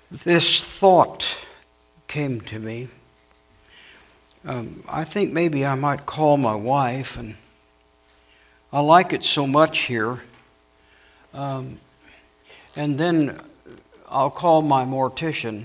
This thought came to me. I think maybe I might call my wife, and I like it so much here. And then I'll call my mortician.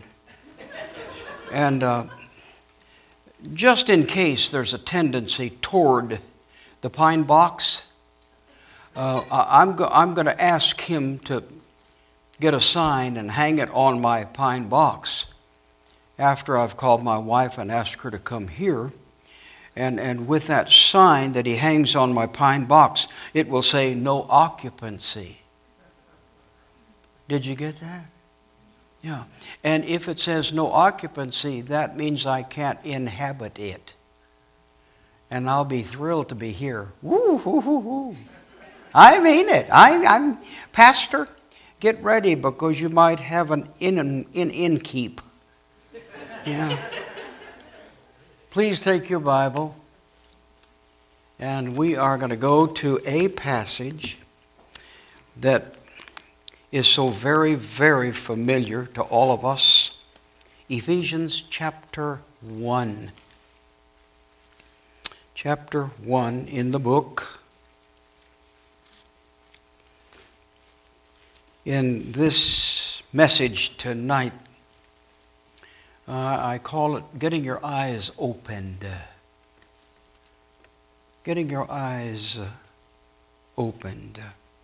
And just in case there's a tendency toward the pine box, I'm going to ask him to get a sign and hang it on my pine box after I've called my wife and asked her to come here. And with that sign that he hangs on my pine box, it will say no occupancy. Did you get that? Yeah. And if it says no occupancy, that means I can't inhabit it. And I'll be thrilled to be here. Woo, woo, woo, woo. I mean it. I'm Pastor, get ready because you might have an in-keep. Yeah. Please take your Bible, and we are going to go to a passage that is so very, very familiar to all of us. Ephesians chapter 1. Chapter 1 in the book. In this message tonight, I call it getting your eyes opened. Getting your eyes opened.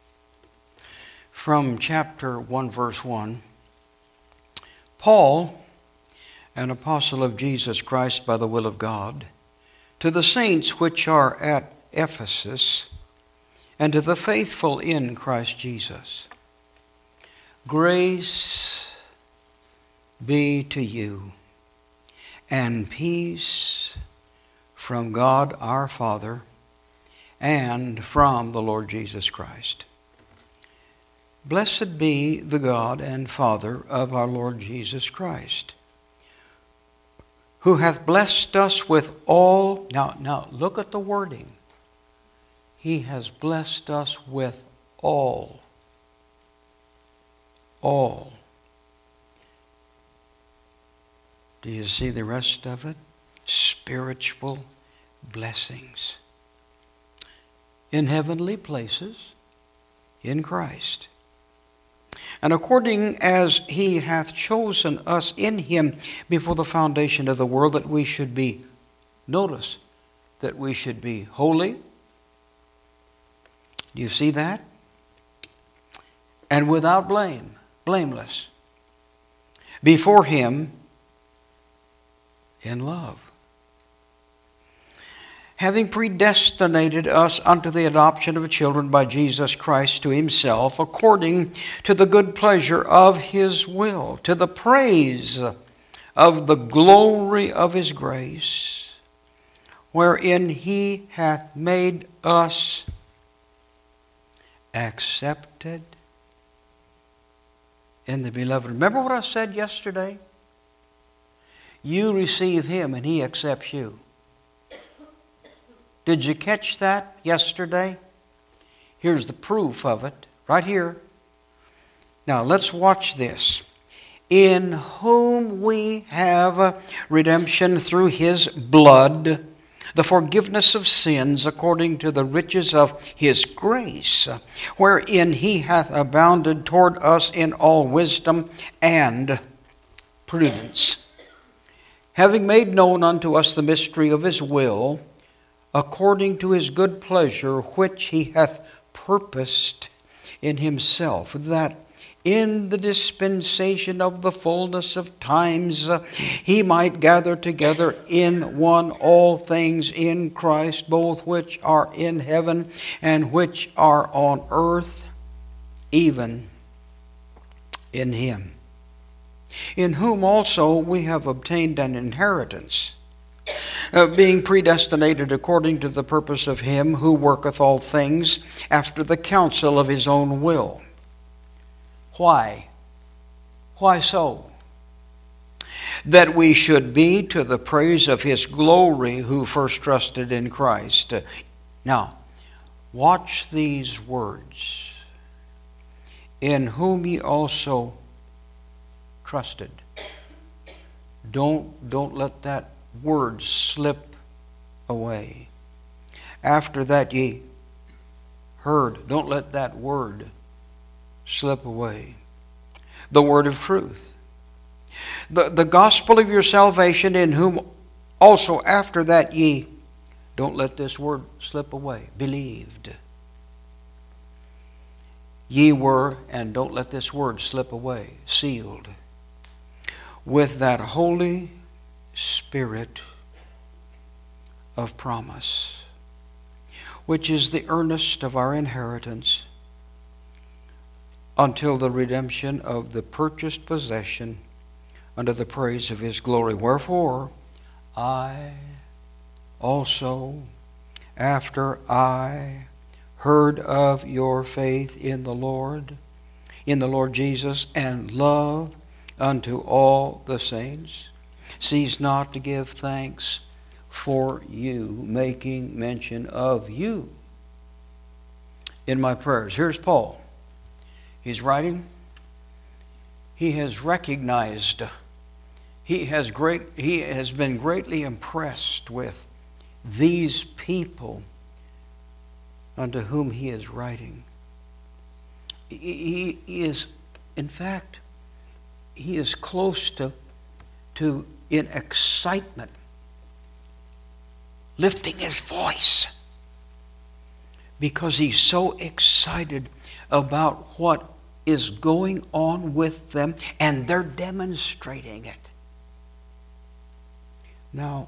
From chapter 1, verse 1, Paul, an apostle of Jesus Christ by the will of God, to the saints which are at Ephesus, and to the faithful in Christ Jesus, grace be to you, and peace from God our Father, and from the Lord Jesus Christ. Blessed be the God and Father of our Lord Jesus Christ, who hath blessed us with all... Now look at the wording. He has blessed us with all. All. Do you see the rest of it? Spiritual blessings in heavenly places in Christ. And according as he hath chosen us in him before the foundation of the world, that we should be, notice, that we should be holy. Do you see that? And without blame, blameless, before him in love, having predestinated us unto the adoption of children by Jesus Christ to himself, according to the good pleasure of his will, to the praise of the glory of his grace, wherein he hath made us accepted in the beloved. Remember what I said yesterday? You receive him and he accepts you. Did you catch that yesterday? Here's the proof of it, right here. Now let's watch this. In whom we have redemption through his blood, the forgiveness of sins according to the riches of his grace, wherein he hath abounded toward us in all wisdom and prudence, having made known unto us the mystery of his will, according to his good pleasure, which he hath purposed in himself, that in the dispensation of the fullness of times he might gather together in one all things in Christ, both which are in heaven and which are on earth, even in him, in whom also we have obtained an inheritance, being predestinated according to the purpose of him who worketh all things after the counsel of his own will. Why? Why so? That we should be to the praise of his glory who first trusted in Christ. Now, watch these words. In whom ye also trusted. Don't let that word slip away. After that ye heard. Don't let that word slip away. The word of truth. The gospel of your salvation, in whom also after that ye, don't let this word slip away, believed. Ye were, and don't let this word slip away, sealed with that Holy Spirit of promise, which is the earnest of our inheritance until the redemption of the purchased possession unto the praise of his glory. Wherefore, I also, after I heard of your faith in the Lord Jesus, and love unto all the saints, cease not to give thanks for you, making mention of you in my prayers. Here's Paul. He's writing. He has recognized, he has been greatly impressed with these people unto whom he is writing. He is, in fact, he is close to in excitement, lifting his voice, because he's so excited about what is going on with them, and they're demonstrating it. Now,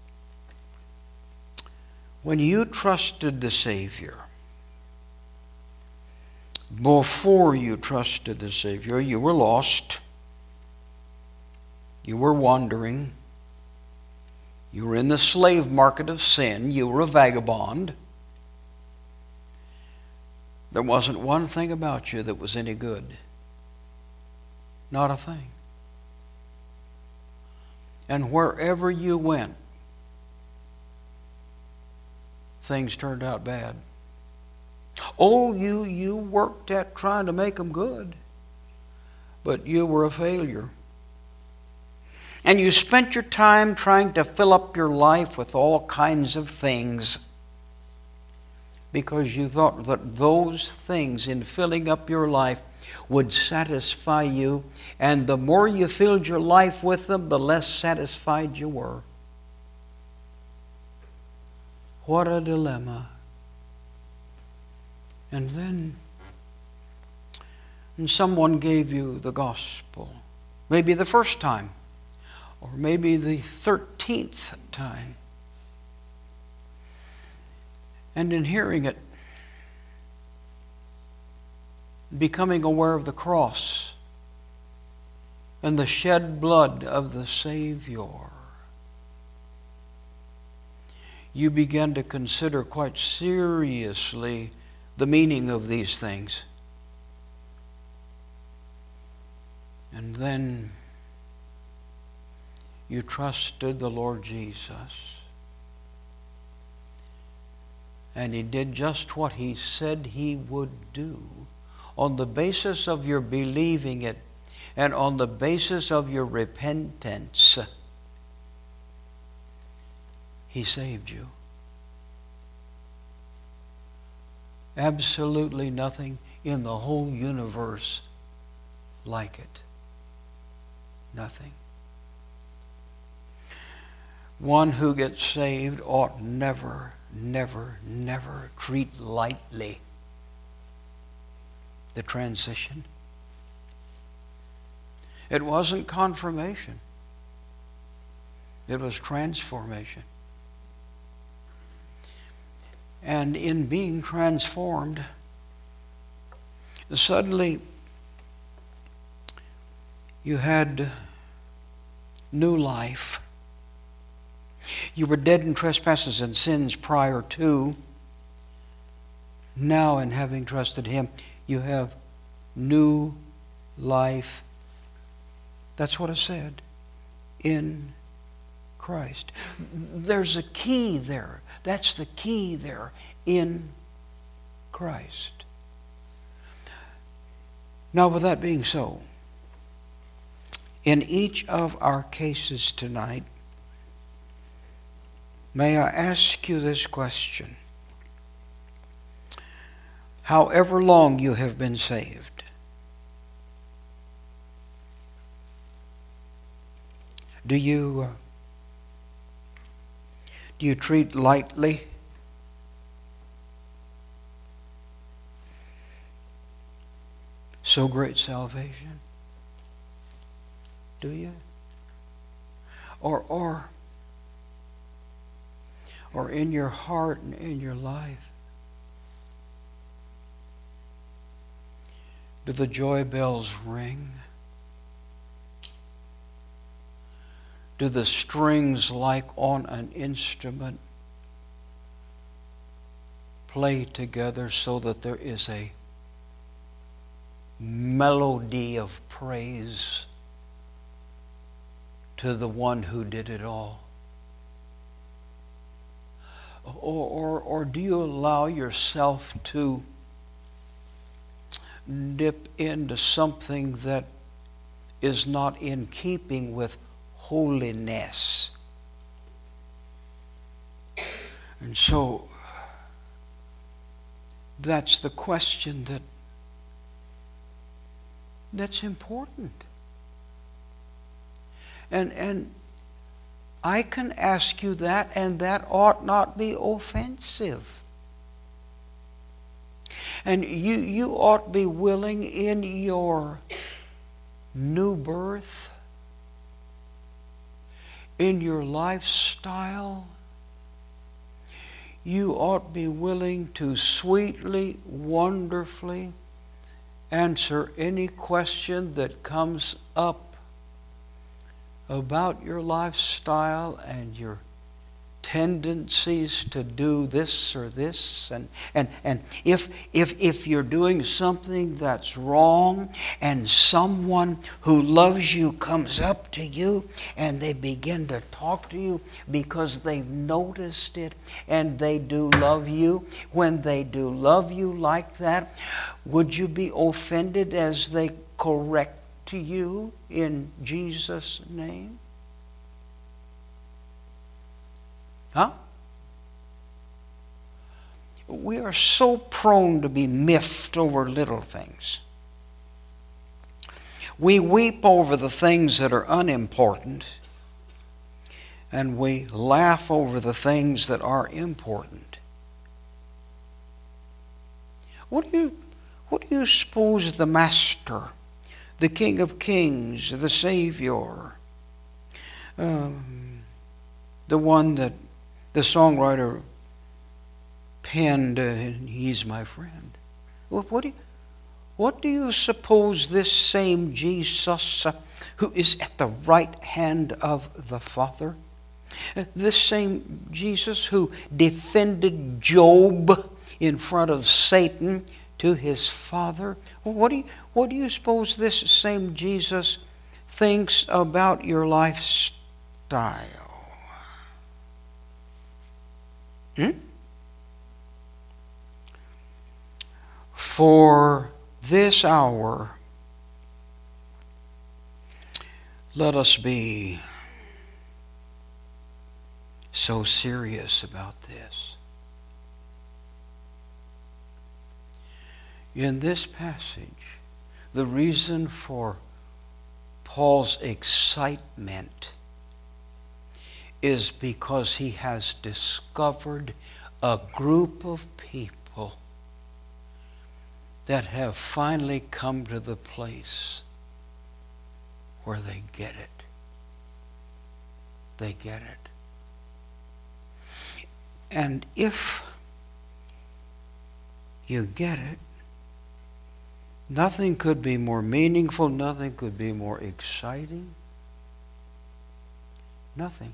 when you trusted the Savior, before you trusted the Savior, you were lost. You were wandering. You were in the slave market of sin. You were a vagabond. There wasn't one thing about you that was any good. Not a thing. And wherever you went, things turned out bad. Oh, you worked at trying to make them good, but you were a failure. And you spent your time trying to fill up your life with all kinds of things, because you thought that those things in filling up your life would satisfy you, and the more you filled your life with them, the less satisfied you were. What a dilemma. And then someone gave you the gospel, maybe the first time, or maybe the 13th time. And in hearing it, becoming aware of the cross and the shed blood of the Savior, you began to consider quite seriously the meaning of these things. And then you trusted the Lord Jesus. And he did just what he said he would do. On the basis of your believing it and on the basis of your repentance, he saved you. Absolutely nothing in the whole universe like it. Nothing. One who gets saved ought never treat lightly the transition. It wasn't confirmation. It was transformation. And in being transformed, suddenly you had new life. You were dead in trespasses and sins prior to. Now, in having trusted him, you have new life. That's what it said. In Christ. There's a key there. That's the key there. In Christ. Now, with that being so, in each of our cases tonight, may I ask you this question? However long you have been saved, do you treat lightly so great salvation? Do you? Or in your heart and in your life, do the joy bells ring? Do the strings, like on an instrument, play together so that there is a melody of praise to the one who did it all? Or do you allow yourself to dip into something that is not in keeping with holiness? And so that's the question that's important. And I can ask you that, and that ought not be offensive. And you ought be willing in your new birth, in your lifestyle, you ought be willing to sweetly, wonderfully answer any question that comes up about your lifestyle and your tendencies to do this or this, and if you're doing something that's wrong and someone who loves you comes up to you and they begin to talk to you because they've noticed it and they do love you, when they do love you like that, would you be offended as they correct to you in Jesus' name? Huh? We are so prone to be miffed over little things. We weep over the things that are unimportant, and we laugh over the things that are important. What do you suppose the Master, the King of Kings, the Savior, the one that the songwriter penned, He's my friend. What do you suppose this same Jesus, who is at the right hand of the Father, this same Jesus who defended Job in front of Satan to his father, what do you suppose this same Jesus thinks about your lifestyle? For this hour, let us be so serious about this. In this passage, the reason for Paul's excitement is because he has discovered a group of people that have finally come to the place where they get it. They get it. And if you get it, nothing could be more meaningful, nothing could be more exciting. Nothing.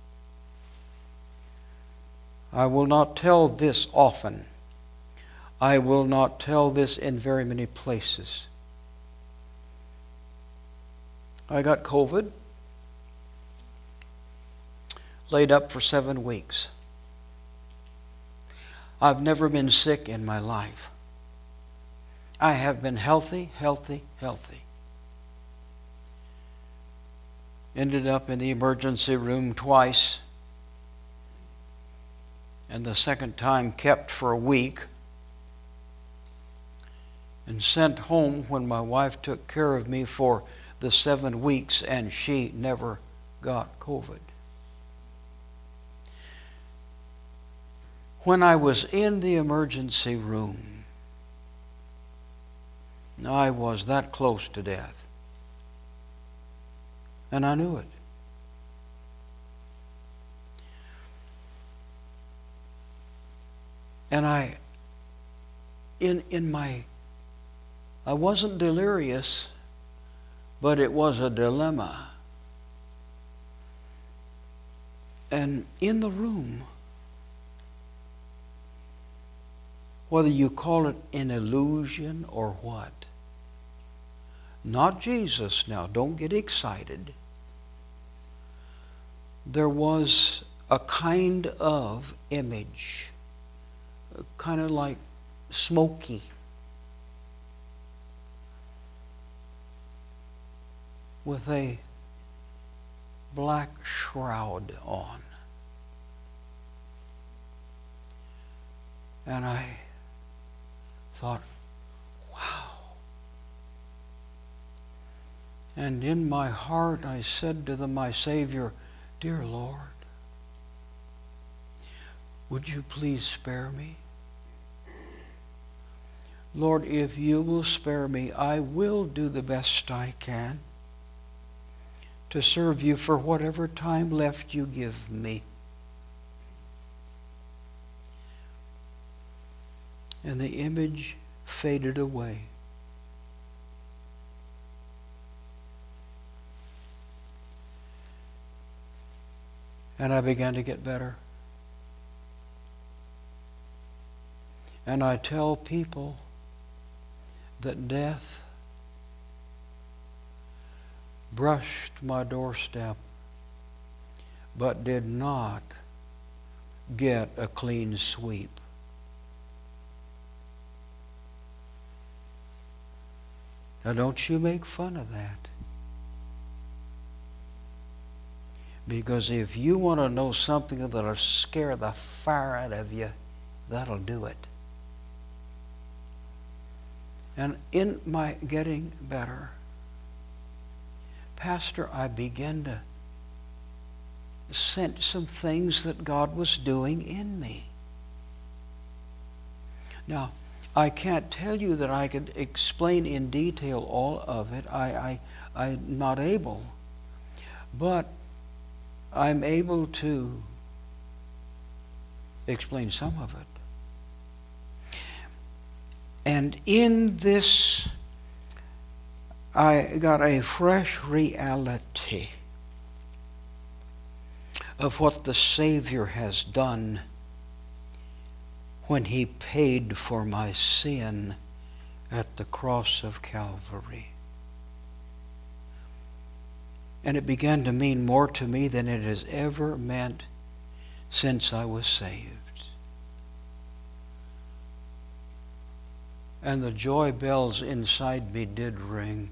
I will not tell this often. I will not tell this in very many places. I got COVID, laid up for 7 weeks. I've never been sick in my life. I have been healthy. Ended up in the emergency room twice. And the second time kept for a week. And sent home when my wife took care of me for the 7 weeks, and she never got COVID. When I was in the emergency room, I was that close to death. And I knew it. And I wasn't delirious, but it was a dilemma. And in the room, whether you call it an illusion or what, not Jesus now, don't get excited. There was a kind of image, kind of like smoky, with a black shroud on. And I thought, wow. And in my heart I said to my Savior, dear Lord, would you please spare me? Lord, if you will spare me, I will do the best I can to serve you for whatever time left you give me. And the image faded away. And I began to get better. And I tell people that death brushed my doorstep, but did not get a clean sweep. Now don't you make fun of that. Because if you want to know something that'll scare the fire out of you, that'll do it. And in my getting better, Pastor, I began to sense some things that God was doing in me. Now, I can't tell you that I could explain in detail all of it. I'm not able. But I'm able to explain some of it. And in this, I got a fresh reality of what the Savior has done when He paid for my sin at the cross of Calvary. And it began to mean more to me than it has ever meant since I was saved. And the joy bells inside me did ring.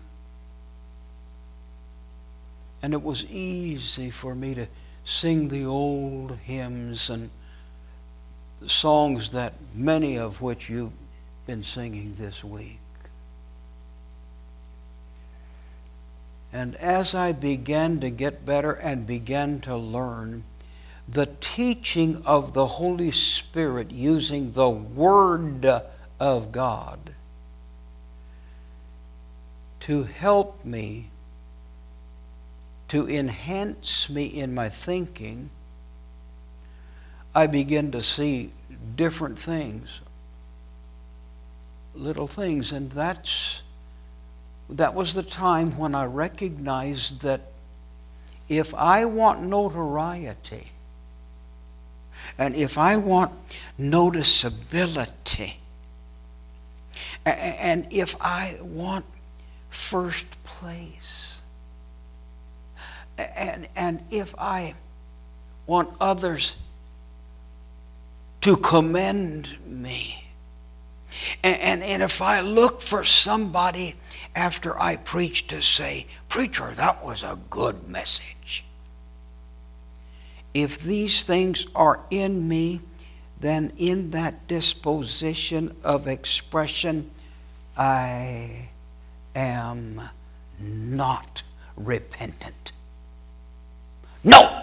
And it was easy for me to sing the old hymns and songs that many of which you've been singing this week. And as I began to get better and began to learn the teaching of the Holy Spirit using the Word of God to help me, to enhance me in my thinking, I began to see different things, little things, and that was the time when I recognized that if I want notoriety and if I want noticeability and if I want first place and if I want others to commend me, and if I look for somebody after I preach to say, "Preacher, that was a good message." If these things are in me, then in that disposition of expression, I am not repentant. No!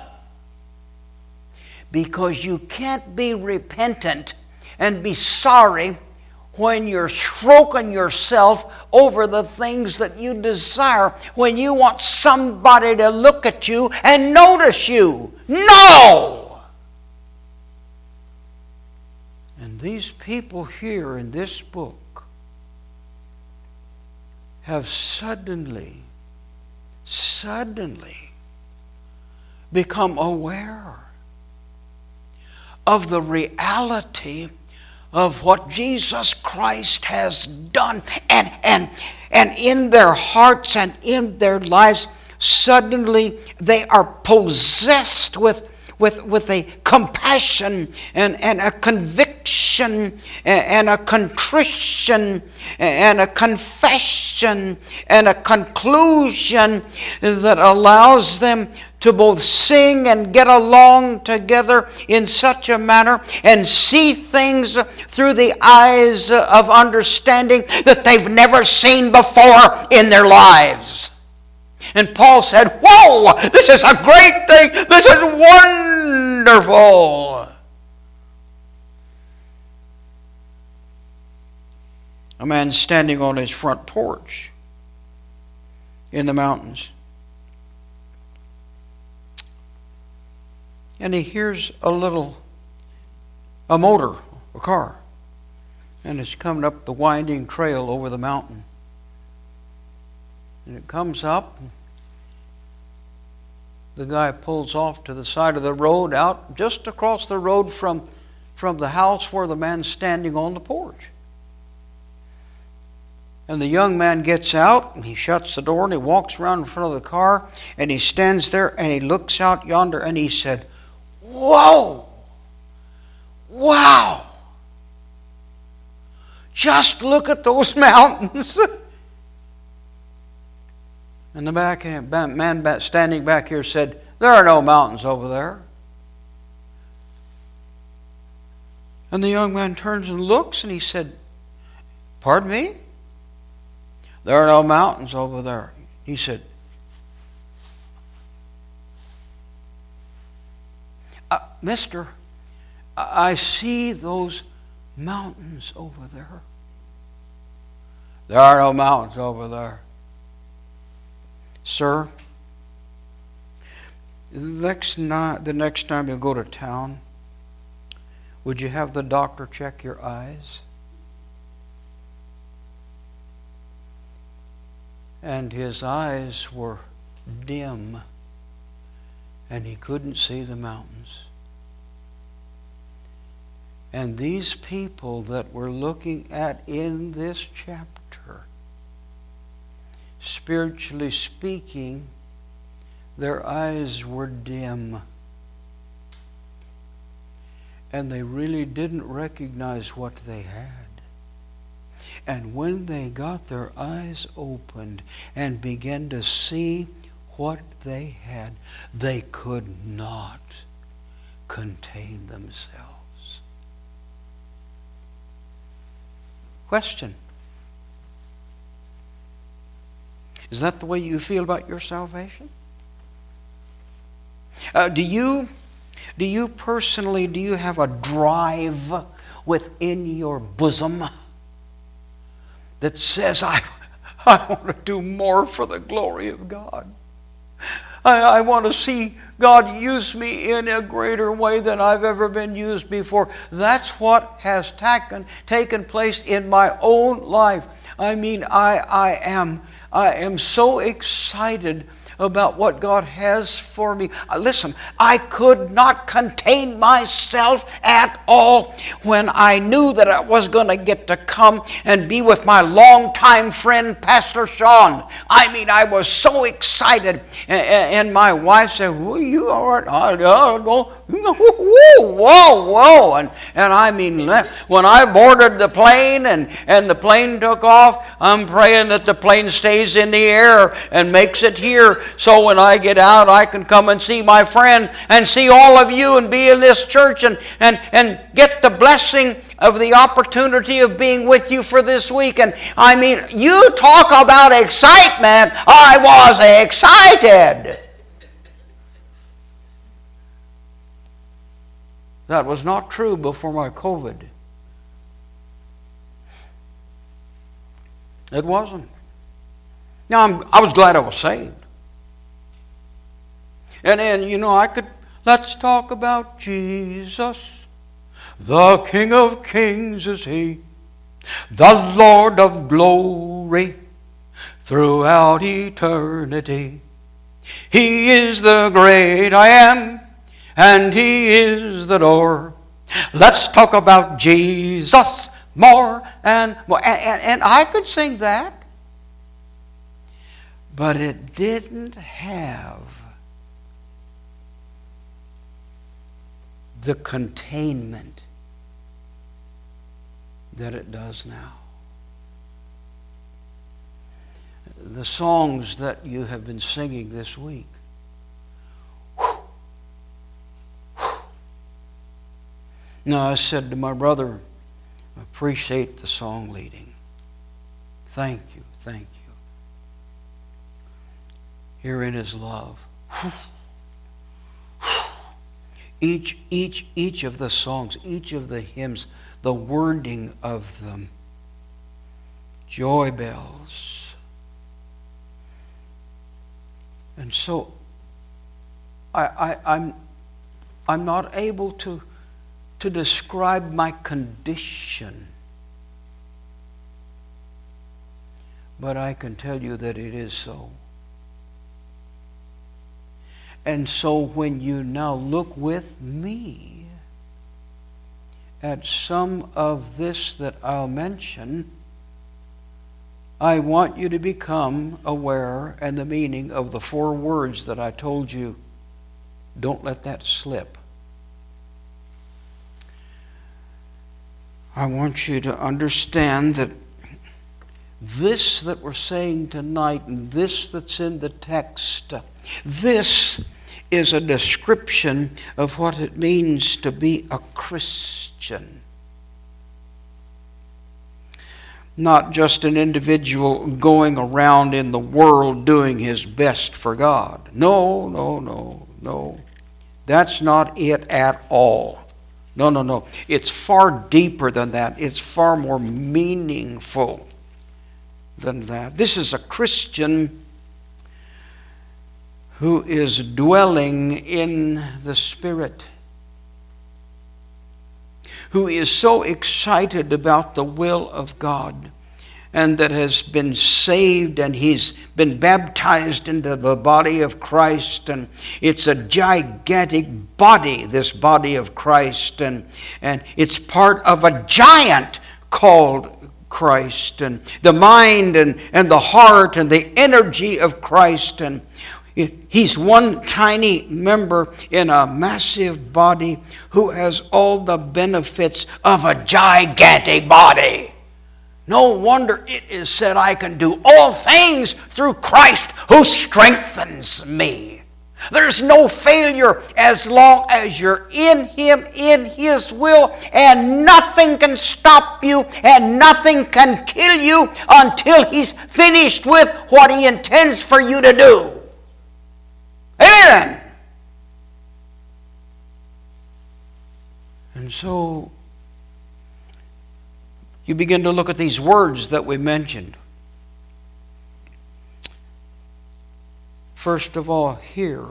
Because you can't be repentant and be sorry when you're stroking yourself over the things that you desire, when you want somebody to look at you and notice you. No! And these people here in this book have suddenly become aware of the reality of what Jesus Christ has done. And in their hearts and in their lives, suddenly they are possessed with a compassion and a conviction and a contrition and a confession and a conclusion that allows them to both sing and get along together in such a manner and see things through the eyes of understanding that they've never seen before in their lives. And Paul said, "Whoa, this is a great thing. This is wonderful." A man standing on his front porch in the mountains. And he hears a motor, a car. And it's coming up the winding trail over the mountain. And it comes up. The guy pulls off to the side of the road, out just across the road from the house where the man's standing on the porch. And the young man gets out, and he shuts the door, and he walks around in front of the car, and he stands there, and he looks out yonder, and he said, "Whoa! Wow! Just look at those mountains." And the man standing back here said, "There are no mountains over there." And the young man turns and looks, and he said, "Pardon me? There are no mountains over there." He said, "Mister, I see those mountains over there." "There are no mountains over there." "Sir, the next time you go to town, would you have the doctor check your eyes?" And his eyes were dim, and he couldn't see the mountains. And these people that we're looking at in this chapter, spiritually speaking, their eyes were dim. And they really didn't recognize what they had. And when they got their eyes opened and began to see what they had, they could not contain themselves. Question: is that the way you feel about your salvation? Do you personally, do you have a drive within your bosom that says, I want to do more for the glory of God? I want to see God use me in a greater way than I've ever been used before. That's what has taken place in my own life. I mean, I am so excited about what God has for me. Listen, I could not contain myself at all when I knew that I was going to get to come and be with my longtime friend, Pastor Sean. I mean, I was so excited. And my wife said, well, you are, whoa. And I mean, when I boarded the plane and the plane took off, I'm praying that the plane stays in the air and makes it here, so when I get out I can come and see my friend and see all of you and be in this church and get the blessing of the opportunity of being with you for this week. And I mean, you talk about excitement. I was excited. That was not true before my COVID. It wasn't. Now, I was glad I was saved. And then, let's talk about Jesus. The King of Kings is He, the Lord of glory throughout eternity. He is the great I am, and He is the door. Let's talk about Jesus more and more. And I could sing that, but it didn't have the containment that it does now. The songs that you have been singing this week, now, I said to my brother, appreciate the song leading. Thank you. Herein is love. Each of the songs, each of the hymns, the wording of them, joy bells. And so I'm not able to describe my condition, but I can tell you that it is so. And so when you now look with me at some of this that I'll mention, I want you to become aware and the meaning of the 4 words that I told you. Don't let that slip. I want you to understand that this that we're saying tonight and this that's in the text, this is a description of what it means to be a Christian. Not just an individual going around in the world doing his best for God. No. That's not it at all. No. It's far deeper than that. It's far more meaningful than that. This is a Christian who is dwelling in the Spirit, who is so excited about the will of God, and that has been saved, and he's been baptized into the body of Christ, and it's a gigantic body, this body of Christ, and it's part of a giant called Christ, and the mind and the heart and the energy of Christ, and he's one tiny member in a massive body who has all the benefits of a gigantic body. No wonder it is said, I can do all things through Christ who strengthens me. There's no failure as long as you're in Him, in His will, and nothing can stop you and nothing can kill you until He's finished with what He intends for you to do. Amen. And so you begin to look at these words that we mentioned. First of all, hear.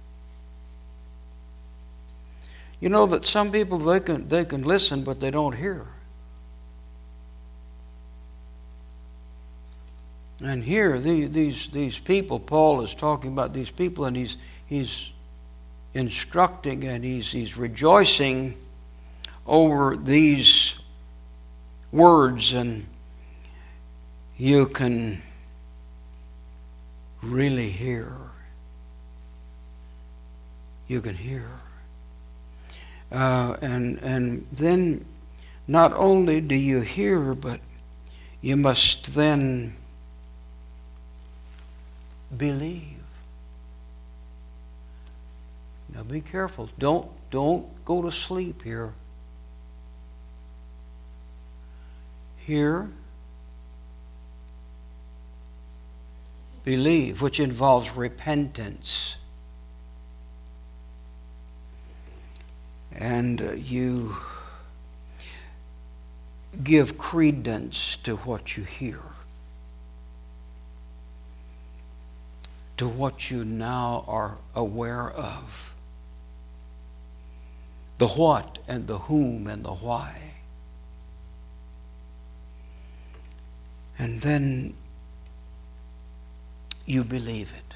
You know that some people, they can listen, but they don't hear. And here, these people, Paul is talking about these people, and he's instructing and he's rejoicing over these words, and you can really hear. You can hear. And then not only do you hear, but you must then believe. Now be careful. Don't go to sleep here. Hear, believe, which involves repentance. And you give credence to what you hear, to what you now are aware of. The what and the whom and the why. And then you believe it.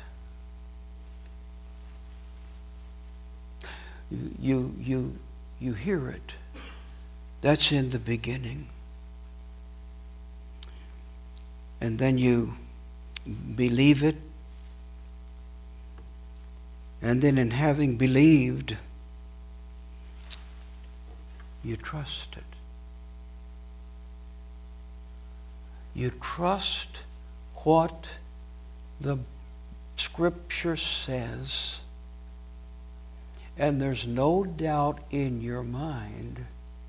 You hear it. That's in the beginning. And then you believe it. And then in having believed, you trust it. You trust what the Scripture says, and there's no doubt in your mind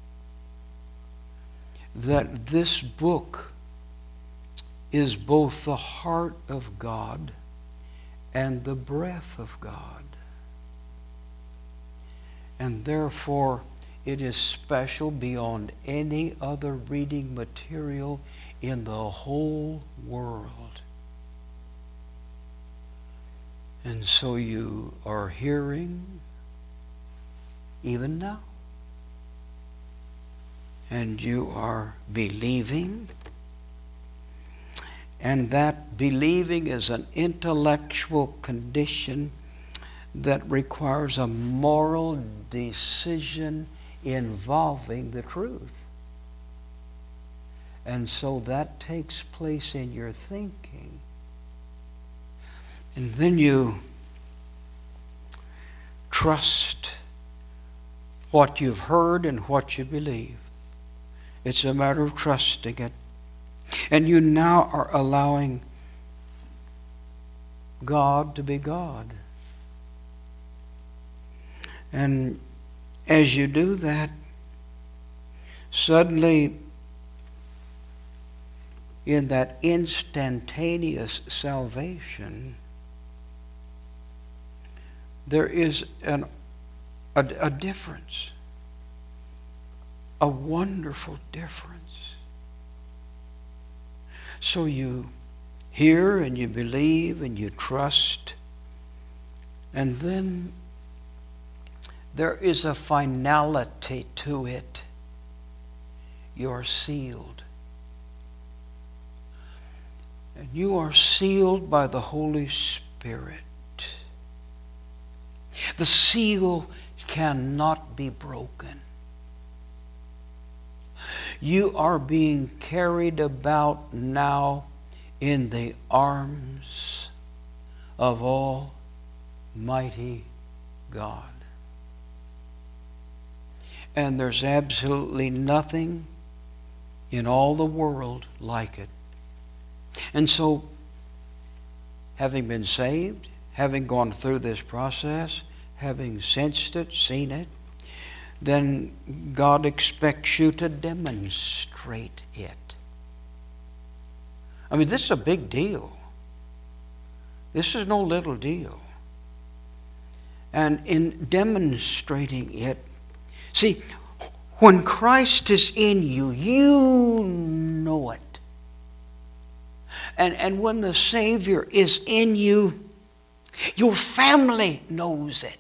that this book is both the heart of God and the breath of God. And therefore, it is special beyond any other reading material in the whole world. And so you are hearing even now. And you are believing. And that believing is an intellectual condition that requires a moral decision involving the truth. And so that takes place in your thinking. And then you trust what you've heard and what you believe. It's a matter of trusting it. And you now are allowing God to be God. And as you do that, suddenly in that instantaneous salvation, there is a difference, a wonderful difference. So you hear and you believe and you trust, and then there is a finality to it. You're sealed. And you are sealed by the Holy Spirit. The seal cannot be broken. You are being carried about now in the arms of Almighty God. And there's absolutely nothing in all the world like it. And so, having been saved, having gone through this process, having sensed it, seen it, then God expects you to demonstrate it. I mean, this is a big deal. This is no little deal. And in demonstrating it, see, when Christ is in you, you know it. And when the Savior is in you, your family knows it.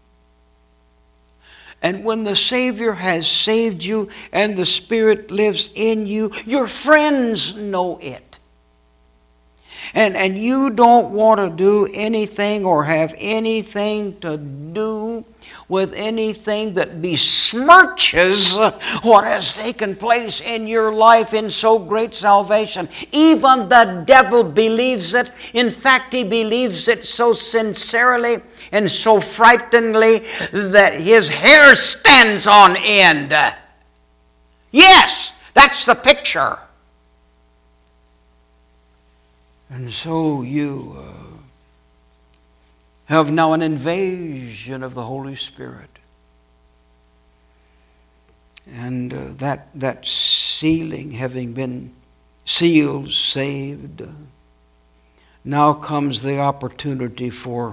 And when the Savior has saved you and the Spirit lives in you, your friends know it. and you don't want to do anything or have anything to do with anything that besmirches what has taken place in your life in so great salvation. Even the devil believes it. In fact, he believes it so sincerely and so frighteningly that his hair stands on end. Yes, that's the picture. And so you have now an invasion of the Holy Spirit. And that sealing having been sealed, saved, now comes the opportunity for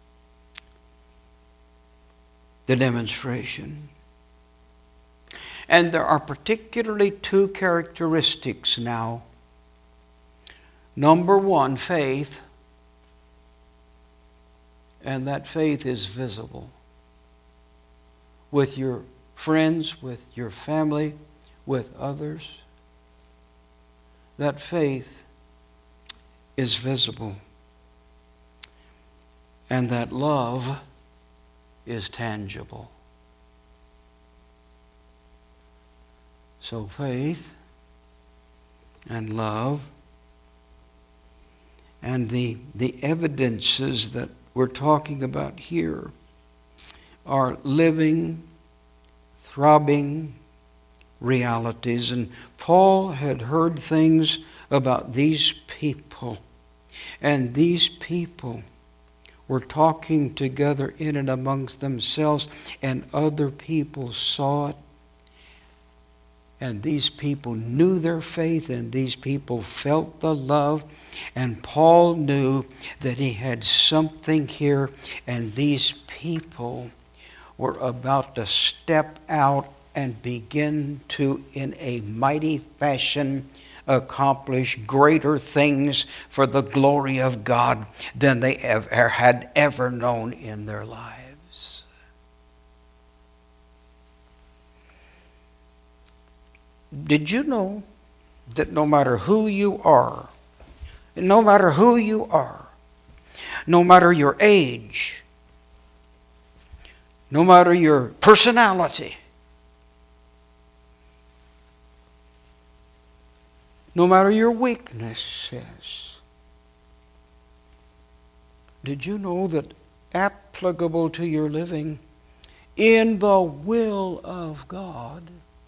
the demonstration. And there are particularly two characteristics now. Number one, faith. And that faith is visible with your friends, with your family, with others. That faith is visible. And that love is tangible. So faith and love and the evidences that we're talking about here are living, throbbing realities. And Paul had heard things about these people. And these people were talking together in and amongst themselves, and other people saw it. And these people knew their faith, and these people felt the love. And Paul knew that he had something here, and these people were about to step out and begin to, in a mighty fashion, accomplish greater things for the glory of God than they had ever known in their lives. Did you know that no matter who you are, no matter your age, no matter your personality, no matter your weaknesses, did you know that applicable to your living in the will of God,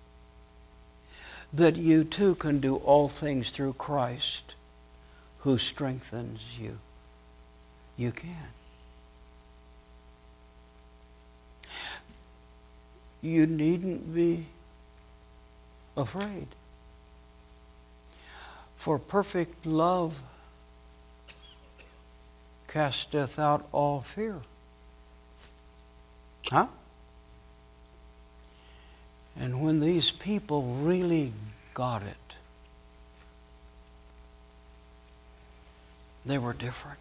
that you too can do all things through Christ who strengthens you? You can. You needn't be afraid. For perfect love casteth out all fear. Huh? And when these people really got it, they were different.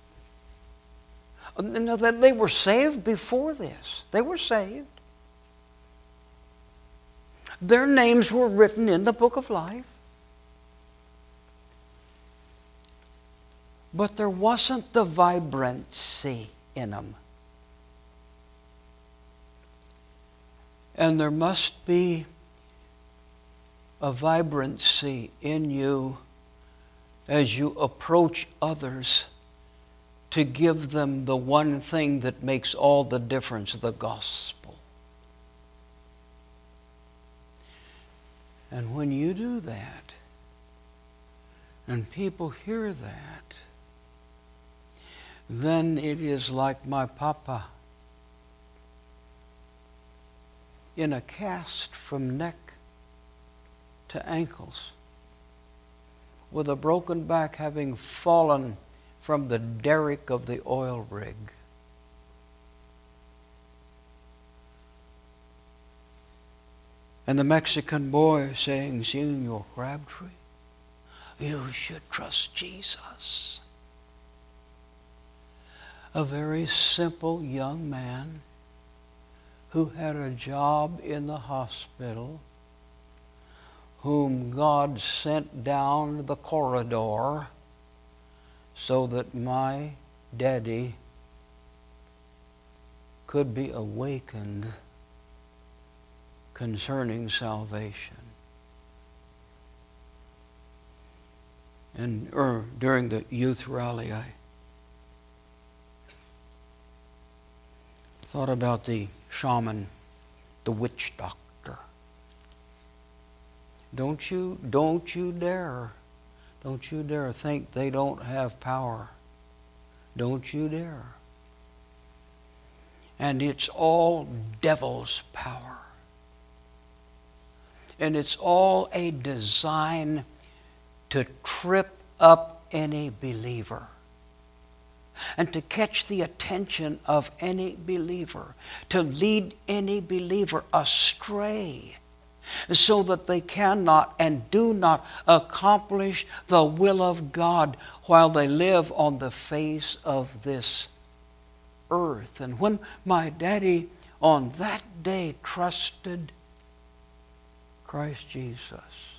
No, they were saved before this. They were saved. Their names were written in the book of life. But there wasn't the vibrancy in them. And there must be a vibrancy in you as you approach others to give them the one thing that makes all the difference, the gospel. And when you do that, and people hear that, then it is like my papa, in a cast from neck to ankles, with a broken back, having fallen from the derrick of the oil rig. And the Mexican boy saying, "Senor Crabtree, you should trust Jesus." A very simple young man who had a job in the hospital, whom God sent down the corridor so that my daddy could be awakened concerning salvation. And during the youth rally, I thought about the shaman, the witch doctor. Don't you dare think they don't have power. Don't you dare. And it's all devil's power. And it's all a design to trip up any believer and to catch the attention of any believer, to lead any believer astray so that they cannot and do not accomplish the will of God while they live on the face of this earth. And when my daddy on that day trusted Christ Jesus,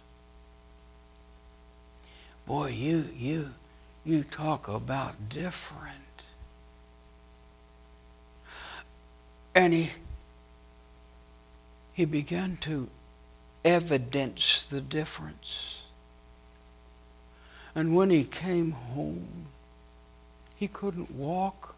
boy, you talk about different. And he began to evidence the difference. And when he came home, he couldn't walk.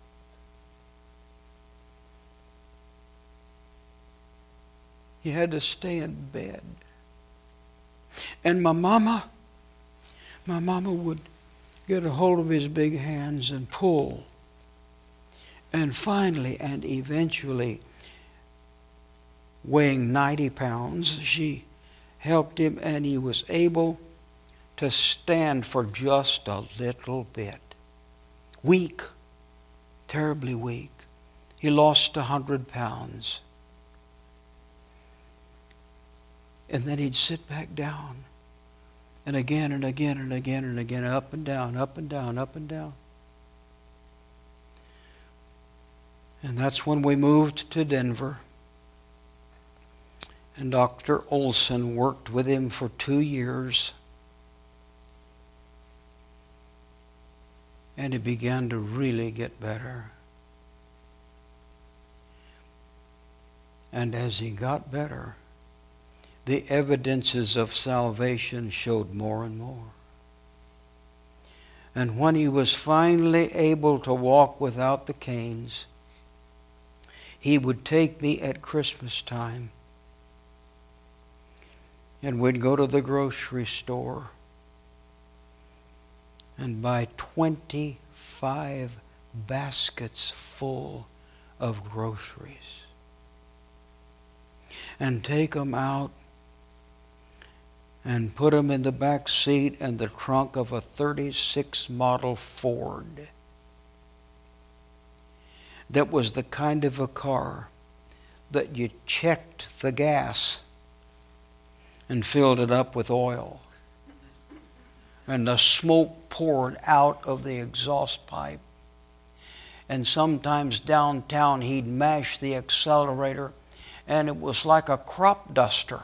He had to stay in bed. And my mama would get a hold of his big hands and pull. And finally and eventually, weighing 90 pounds, she helped him, and he was able to stand for just a little bit. Weak, terribly weak. He lost 100 pounds. And then he'd sit back down. And again and again and again and again, up and down, up and down, up and down. And that's when we moved to Denver. And Dr. Olson worked with him for 2 years. And he began to really get better. And as he got better, the evidences of salvation showed more and more. And when he was finally able to walk without the canes, he would take me at Christmas time, and we'd go to the grocery store and buy 25 baskets full of groceries and take them out and put them in the back seat and the trunk of a 36 model Ford. That was the kind of a car that you checked the gas and filled it up with oil. And the smoke poured out of the exhaust pipe. And sometimes downtown he'd mash the accelerator and it was like a crop duster.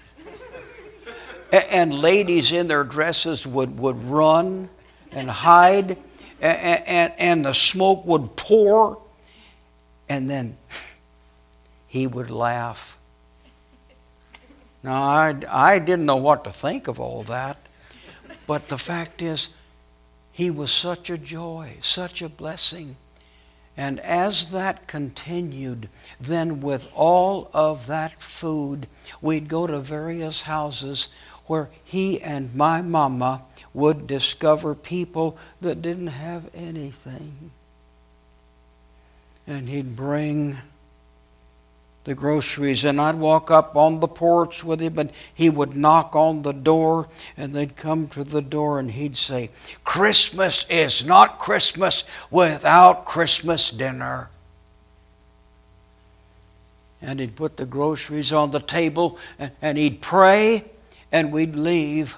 And ladies in their dresses would run and hide, and the smoke would pour, and then he would laugh. Now, I didn't know what to think of all that, but the fact is, he was such a joy, such a blessing. And as that continued, then with all of that food, we'd go to various houses where he and my mama would discover people that didn't have anything. And he'd bring the groceries, and I'd walk up on the porch with him, and he would knock on the door, and they'd come to the door, and he'd say, "Christmas is not Christmas without Christmas dinner." And he'd put the groceries on the table, and he'd pray, and we'd leave.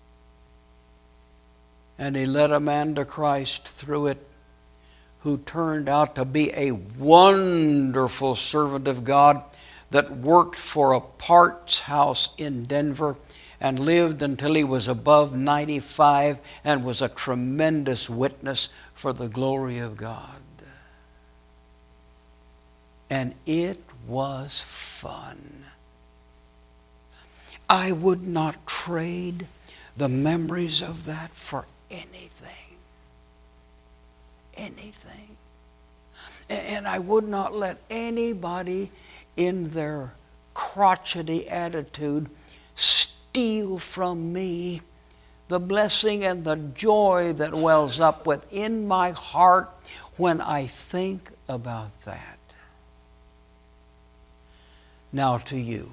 And he led a man to Christ through it, who turned out to be a wonderful servant of God that worked for a parts house in Denver. and lived until he was above 95 and was a tremendous witness for the glory of God. And it was fun. I would not trade the memories of that for anything. Anything. And I would not let anybody in their crotchety attitude steal from me the blessing and the joy that wells up within my heart when I think about that. Now to you.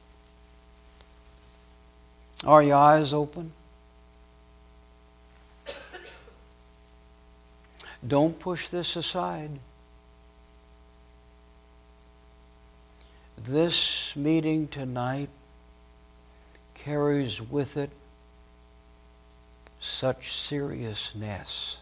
Are your eyes open? Don't push this aside. This meeting tonight carries with it such seriousness.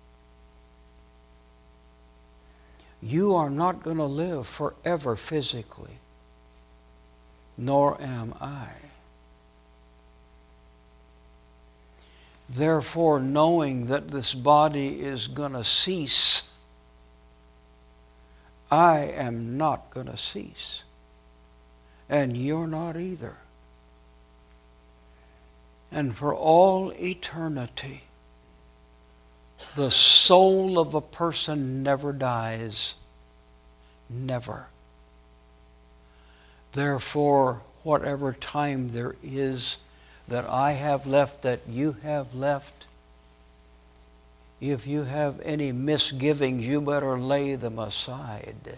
You are not going to live forever physically, nor am I. Therefore, knowing that this body is going to cease, I am not going to cease. And you're not either. And for all eternity, the soul of a person never dies. Never. Therefore, whatever time there is that I have left, that you have left, if you have any misgivings, you better lay them aside.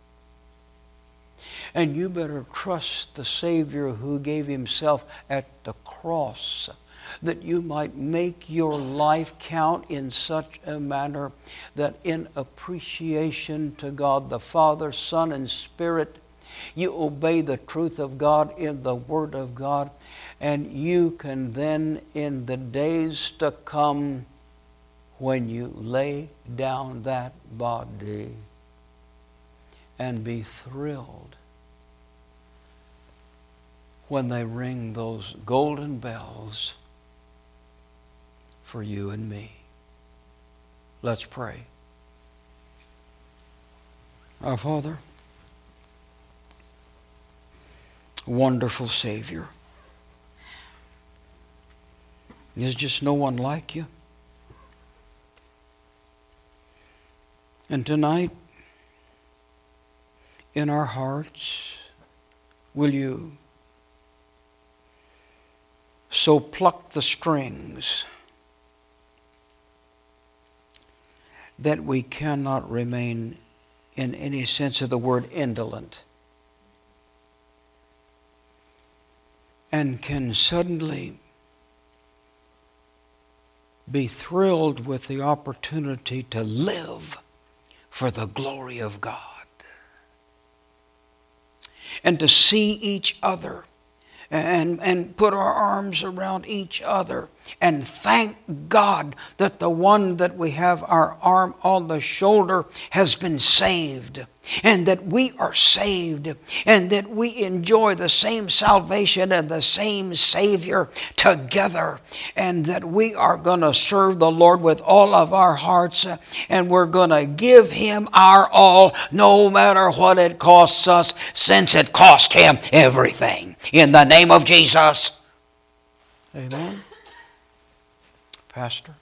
And you better trust the Savior who gave himself at the cross, that you might make your life count in such a manner that in appreciation to God the Father, Son, and Spirit, you obey the truth of God in the Word of God, and you can then, in the days to come, when you lay down that body, and be thrilled when they ring those golden bells for you and me. Let's pray. Our Father, wonderful Savior, there's just no one like you. And tonight, in our hearts, will you so pluck the strings that we cannot remain, in any sense of the word, indolent, and can suddenly be thrilled with the opportunity to live for the glory of God and to see each other and put our arms around each other and thank God that the one that we have our arm on the shoulder has been saved, and that we are saved, and that we enjoy the same salvation and the same Savior together, and that we are going to serve the Lord with all of our hearts, and we're going to give Him our all, no matter what it costs us, since it cost Him everything. In the name of Jesus. Amen. Pastor.